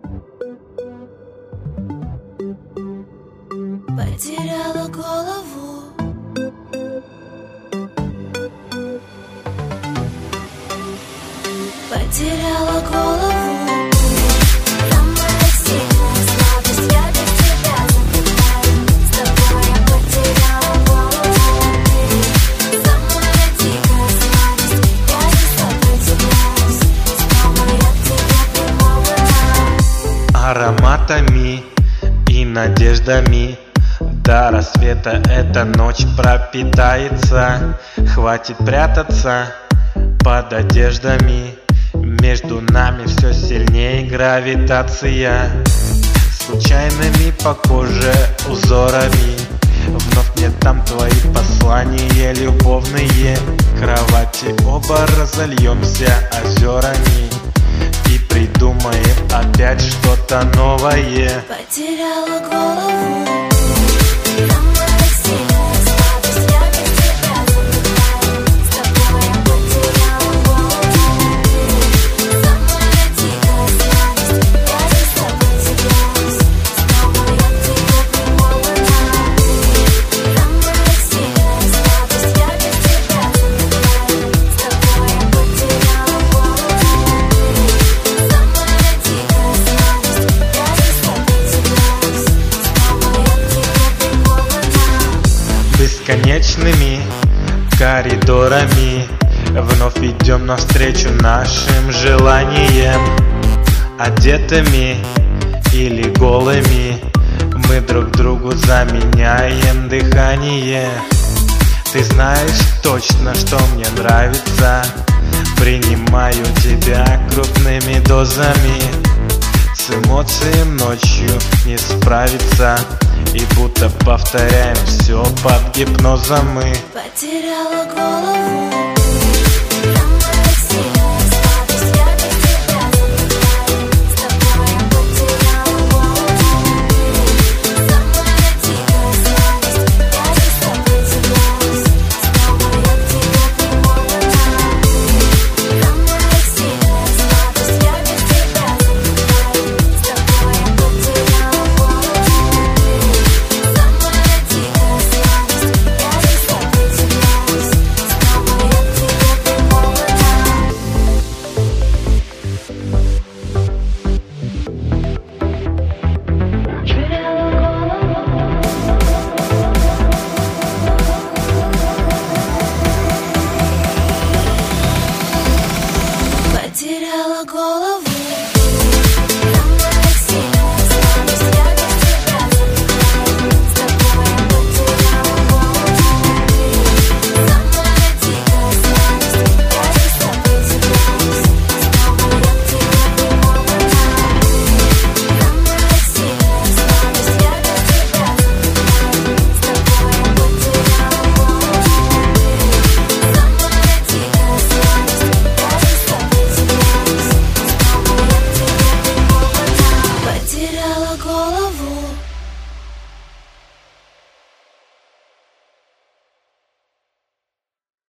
Потеряла голову. Потеряла голову. Самая сильная слабость, я без тебя забываю. С тобой я потеряла голову. Самая дикая слабость, я не сопротивляюсь. Снова я к тебе примолвлена. Ароматами и надеждами до рассвета эта ночь пропитается. Хватит прятаться под одеждами. Между нами все сильнее гравитация. Случайными по коже узорами вновь мне там твои послания любовные. Кровати оба разольемся озерами и придумаем опять что-то новое. Потеряла голову. Самая сильная слабость, я без тебя забываю. С тобой я потеряла голову. Самая дикая слабость, я не сопротивляюсь. Снова я к тебе примолвлена. Самая сильная слабость, я без тебя забываю. С тобой я потеряла голову. Самая дикая слабость, я не сопротивляюсь. Снова я к тебе примолвлена. Бесконечными коридорами вновь идем навстречу нашим желаниям. Одетыми или голыми мы друг другу заменяем дыхание. Ты знаешь точно, что мне нравится. Принимаю тебя крупными дозами. С эмоциями ночью не справиться. И будто повторяем все под гипнозом мы. Потеряла голову.